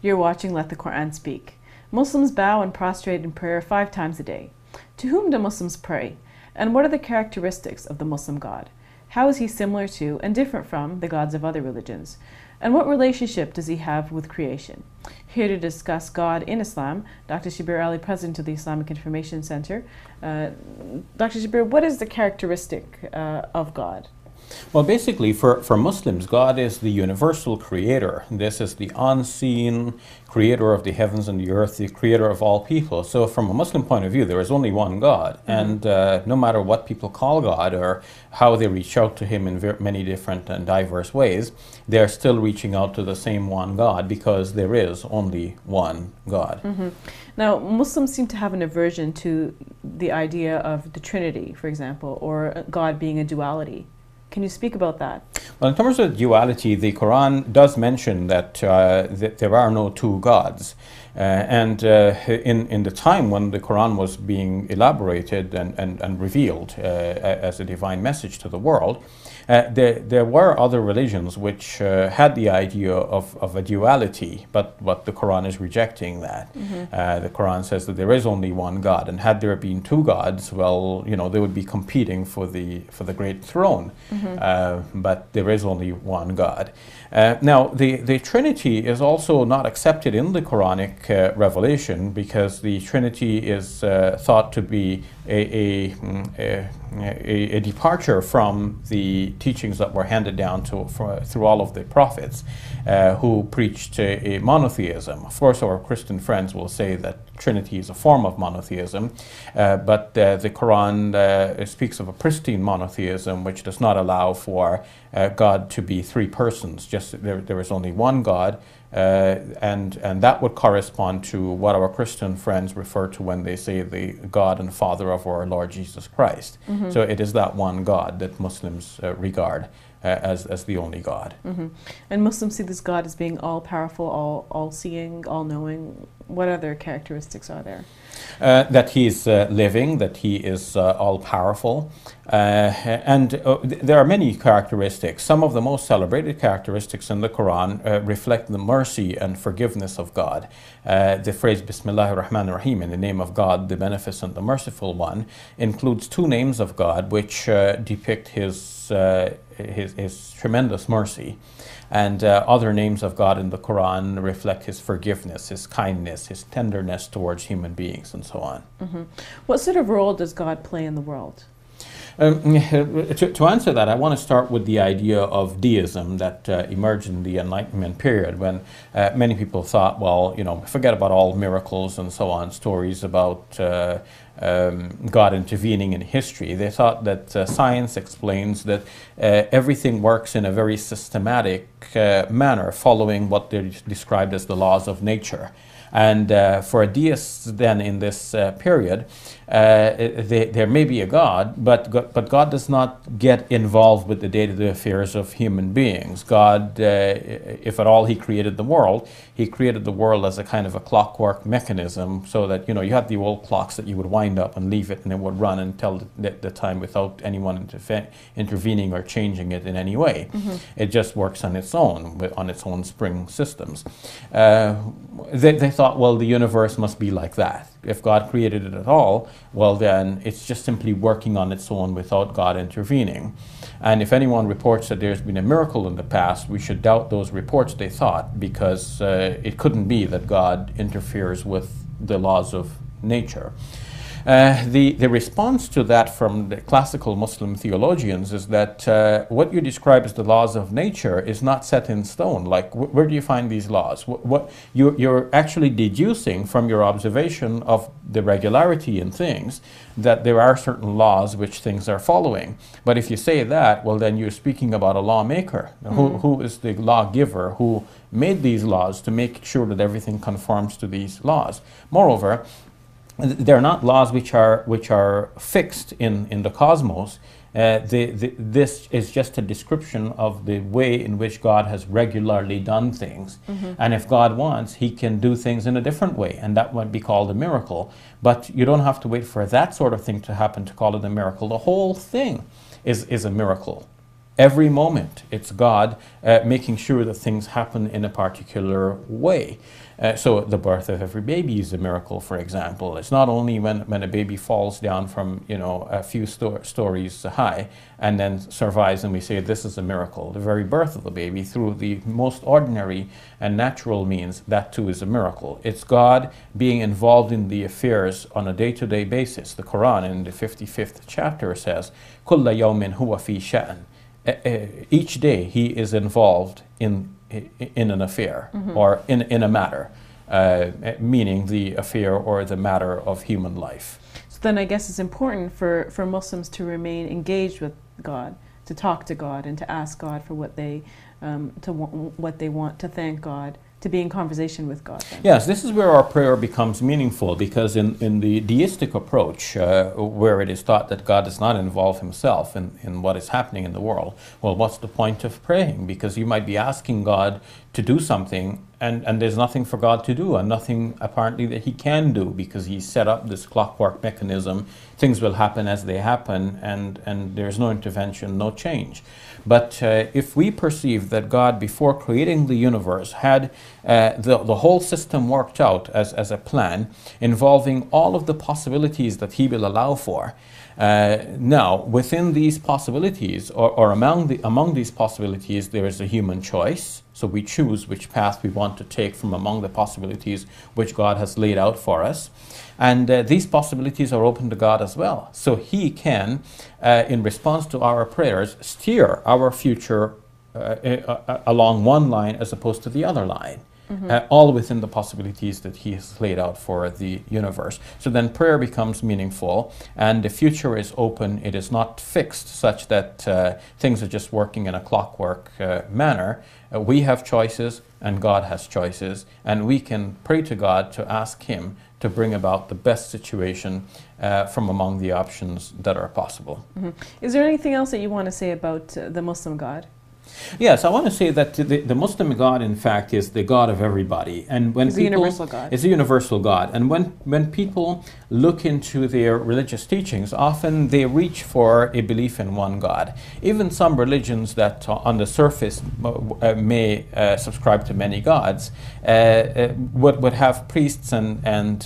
You're watching Let the Quran Speak. Muslims bow and prostrate in prayer 5 times a day. To whom do Muslims pray? And what are the characteristics of the Muslim God? How is he similar to and different from the gods of other religions? And what relationship does he have with creation? Here to discuss God in Islam, Dr. Shabir Ali, President of the Islamic Information Center. Dr. Shabir, what is the characteristic of God? Well, basically, for Muslims, God is the universal creator. This is the unseen creator of the heavens and the earth, the creator of all people. So from a Muslim point of view, there is only one God. And no matter what people call God or how they reach out to him in many different and diverse ways, they're still reaching out to the same one God because there is only one God. Now, Muslims seem to have an aversion to the idea of the Trinity, for example, or God being a duality. Can you speak about that? Well, in terms of duality, the Quran does mention that, that there are no two gods. In the time when the Quran was being elaborated and revealed as a divine message to the world, there were other religions which had the idea of a duality, but the Quran is rejecting that. The Quran says that there is only one God, and had there been two gods, well, you know, they would be competing for the great throne. But there is only one God. Now, the Trinity is also not accepted in the Quranic revelation because the Trinity is thought to be a departure from the teachings that were handed down through all of the prophets who preached a monotheism. Of course, our Christian friends will say that Trinity is a form of monotheism, but the Quran speaks of a pristine monotheism which does not allow for God to be three persons. Just there is only one God. And that would correspond to what our Christian friends refer to when they say the God and Father of our Lord Jesus Christ. So it is that one God that Muslims regard as the only God. And Muslims see this God as being all-powerful, all-seeing, all-knowing. What other characteristics are there? That he is living, that he is all-powerful. There are many characteristics. Some of the most celebrated characteristics in the Quran reflect the mercy and forgiveness of God. The phrase Bismillahir Rahmanir Rahim, in the name of God, the Beneficent, the Merciful One, includes two names of God which depict his tremendous mercy. And other names of God in the Quran reflect his forgiveness, his kindness, his tenderness towards human beings, and so on. What sort of role does God play in the world? To answer that, I want to start with the idea of deism that emerged in the Enlightenment period when many people thought, well, you know, forget about all miracles and so on, stories about God intervening in history. They thought that science explains that everything works in a very systematic manner, following what they described as the laws of nature. And for a deist then in this period, there may be a God, but God does not get involved with the day-to-day affairs of human beings. God, if at all he created the world as a kind of a clockwork mechanism, so that, you know, you had the old clocks that you would wind up and leave it and it would run until the time without anyone intervening or changing it in any way. It just works on its own spring systems. They thought, well, the universe must be like that. If God created it at all, well, then it's just simply working on its own without God intervening. And if anyone reports that there's been a miracle in the past, we should doubt those reports, they thought, because it couldn't be that God interferes with the laws of nature. The response to that from the classical Muslim theologians is that what you describe as the laws of nature is not set in stone. Like, where do you find these laws? What you're actually deducing from your observation of the regularity in things that there are certain laws which things are following. But if you say that, well, then you're speaking about a lawmaker. Who is the lawgiver who made these laws to make sure that everything conforms to these laws? Moreover, they're not laws which are fixed in the cosmos. This is just a description of the way in which God has regularly done things. And if God wants, he can do things in a different way, and that might be called a miracle. But you don't have to wait for that sort of thing to happen to call it a miracle. The whole thing is a miracle. Every moment, it's God making sure that things happen in a particular way. So the birth of every baby is a miracle, for example. It's not only when a baby falls down from, a few stories high and then survives and we say this is a miracle. The very birth of the baby through the most ordinary and natural means, that too is a miracle. It's God being involved in the affairs on a day-to-day basis. The Quran in the 55th chapter says, كُلَّ يَوْمٍ هُوَ فِي شَأْنٍ. Each day he is involved in an affair or in a matter, meaning the affair or the matter of human life. So then I guess it's important for Muslims to remain engaged with God, to talk to God and to ask God for what they want, to thank God, to be in conversation with God. Then. Yes, this is where our prayer becomes meaningful, because in the deistic approach, where it is thought that God does not involve himself in what is happening in the world, well, what's the point of praying? Because you might be asking God to do something and there's nothing for God to do and nothing apparently that he can do, because he set up this clockwork mechanism. Things will happen as they happen and there's no intervention, no change. But if we perceive that God, before creating the universe, had the whole system worked out as a plan involving all of the possibilities that he will allow for, now within these possibilities or among these possibilities there is a human choice. So we choose which path we want to take from among the possibilities which God has laid out for us. And these possibilities are open to God as well. So he can, in response to our prayers, steer our future along one line as opposed to the other line. All within the possibilities that he has laid out for the universe. So then prayer becomes meaningful and the future is open. It is not fixed such that things are just working in a clockwork manner. We have choices and God has choices, and we can pray to God to ask him to bring about the best situation from among the options that are possible. Is there anything else that you want to say about the Muslim God? Yes, I want to say that the Muslim God, in fact, is the God of everybody, and when It's a universal God. It's a universal God, and when people look into their religious teachings, often they reach for a belief in one God. Even some religions that, on the surface, may subscribe to many gods, would have priests and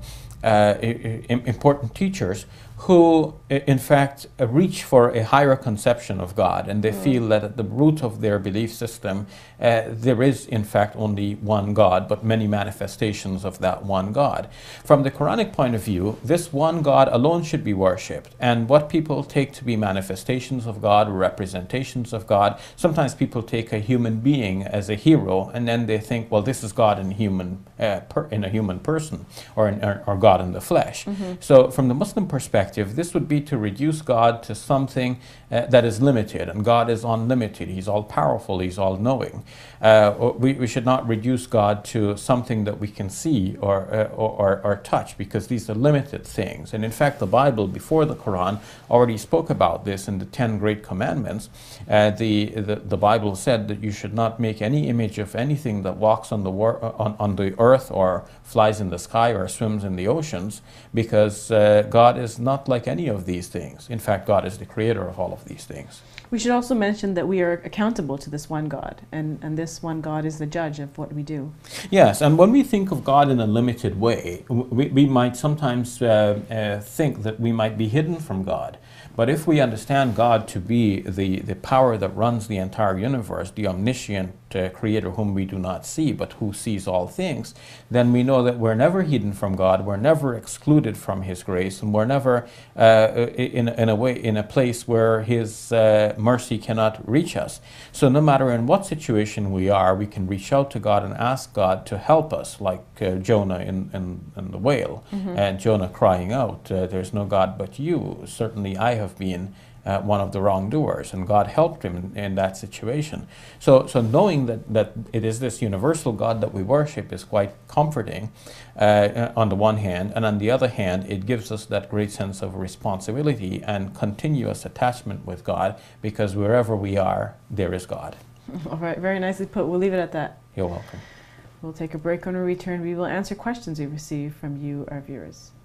important teachers who in fact reach for a higher conception of God, and they feel that at the root of their belief system there is in fact only one God, but many manifestations of that one God. From the Quranic point of view, this one God alone should be worshipped, and what people take to be manifestations of God, representations of God, sometimes people take a human being as a hero and then they think, well, this is God in a human person, or God in the flesh. So from the Muslim perspective, this would be to reduce God to something that is limited, and God is unlimited. He's all powerful, he's all knowing. We should not reduce God to something that we can see or touch, because these are limited things. And in fact, the Bible before the Quran already spoke about this in the 10 Great Commandments. The Bible said that you should not make any image of anything that walks on the earth or flies in the sky or swims in the oceans, because God is not like any of these things. In fact, God is the creator of all of these things. We should also mention that we are accountable to this one God, and this one God is the judge of what we do. Yes, and when we think of God in a limited way, we might sometimes think that we might be hidden from God. But if we understand God to be the power that runs the entire universe, the omniscient creator whom we do not see, but who sees all things, then we know that we're never hidden from God, we're never excluded from his grace, and we're never in a place where his mercy cannot reach us. So no matter in what situation we are, we can reach out to God and ask God to help us, like Jonah in the whale, and Jonah crying out, there's no God but you. Certainly I have been one of the wrongdoers, and God helped him in that situation. So knowing that it is this universal God that we worship is quite comforting on the one hand, and on the other hand, it gives us that great sense of responsibility and continuous attachment with God, because wherever we are, there is God. All right, very nicely put. We'll leave it at that. You're welcome. We'll take a break. When we return, we will answer questions we receive from you, our viewers.